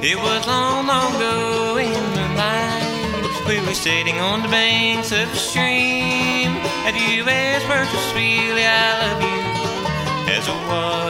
It was long, long ago in the night. We were sitting on the banks of a stream. Have you ever so sweetly I love you as a water